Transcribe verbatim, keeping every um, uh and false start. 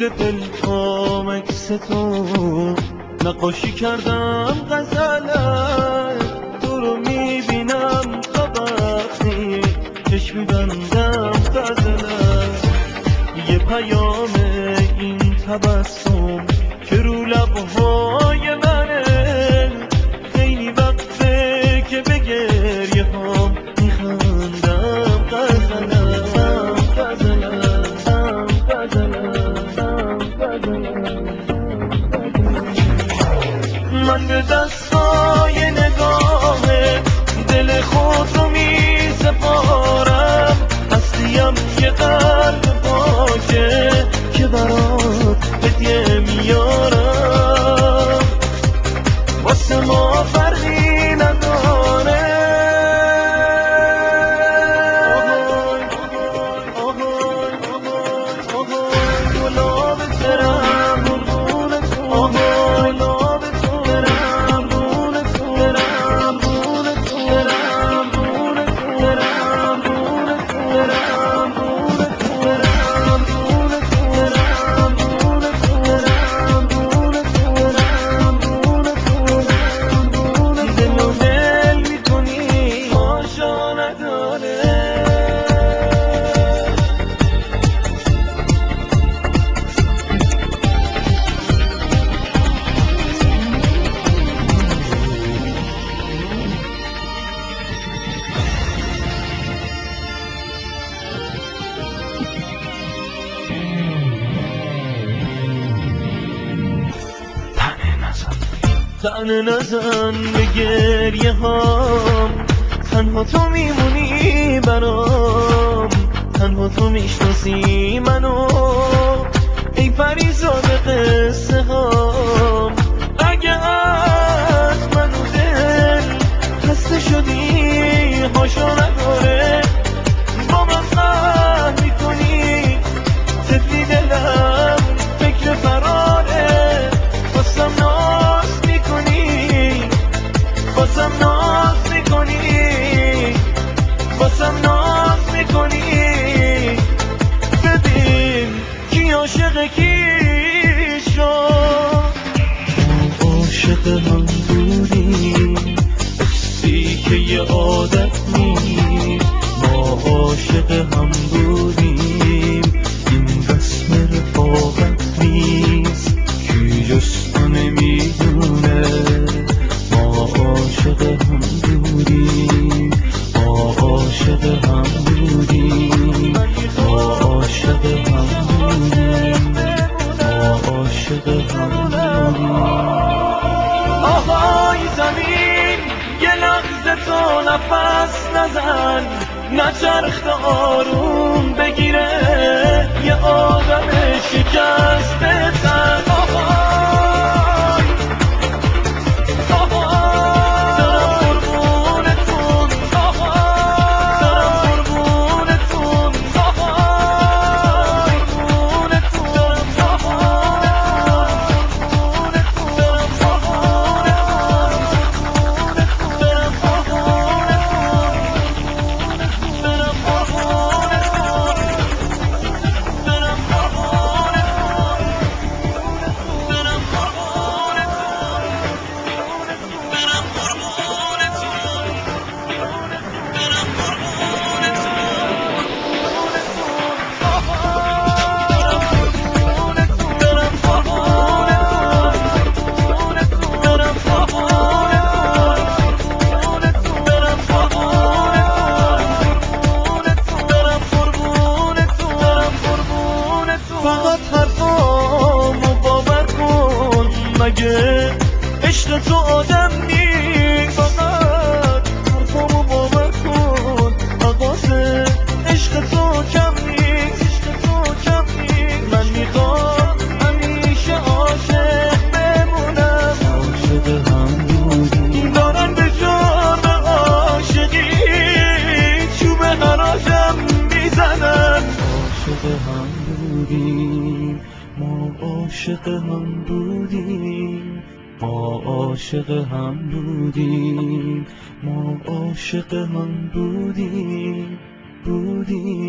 دل تا مکس تو نقاشی کردم غزلت، تو رو میبینم تا وقتی چشم میبندم غزلت. یه پیام این تبسم که رو لبهای منه، خیلی وقته که به گریه هام میخندم غزلم غزلم غزلم غزلم. من به دستای نگاهت دل خود رو میسپارم، هستیم یه قلب پاکه که برات هدیه میارم، واسه ما فرقی نداره. آهای آهای آهای گلاب برم قربون تو، آهای گلاب تو برم قربون تو، برم قربون تو، برم قربون تو، برم قربون تو، برم قربون تو، برم قربون تو، برم قربون تو، برم قربون تو، برم قربون تو، برم قربون تو. دل و دل میکنی پاشا نداره. طعنه نزن به گریه هام، تنها تو میمونی برام، تنها تو میشناسی منو، ای پریزاد قصه هام. اگه از منو دل خسته شدی هاشا نداره، با من قهر میکنی طفلی دلم فکر فراره، واسم ناز میکنی واسم ناز میکنی واسم ناز میکنی. ببین کی عاشق کی شد، ما عاشق هم بودیم حسی که یه عادت نیست، ما عاشق هم بودیم این رسم رفاقت نیست، کی جز تو نمیدونه ما عاشق هم بودیم، ما عاشق هم بودیم، ما عاشق هم بودیم، ما عاشق هم بودیم. آهای زمین یه لحظه تو نفس نزن، نچرخ تا آروم بگیره یه آدم شکسته تن. آهای آهای دارم قربونتون، آهای دارم قربونتون، آهای قربونتون، دارم قربونتون، دارم قربونتون، دارم قربونتون، دارم فقط حرفامو باور کن، مگه عشق تو آدم نیست. فقط حرفامو باور کن، مغازه عشق تو کم نیست، عشق تو کم نیست. من میخوام همیشه عاشق بمونم، عاشق هم بودیم دارن به جرم عاشقی چوب حراجم میزنن. عاشق هم بودیم ما عاشق هم بودیم، ما عاشق هم بودیم، ما عاشق هم بودیم بودیم.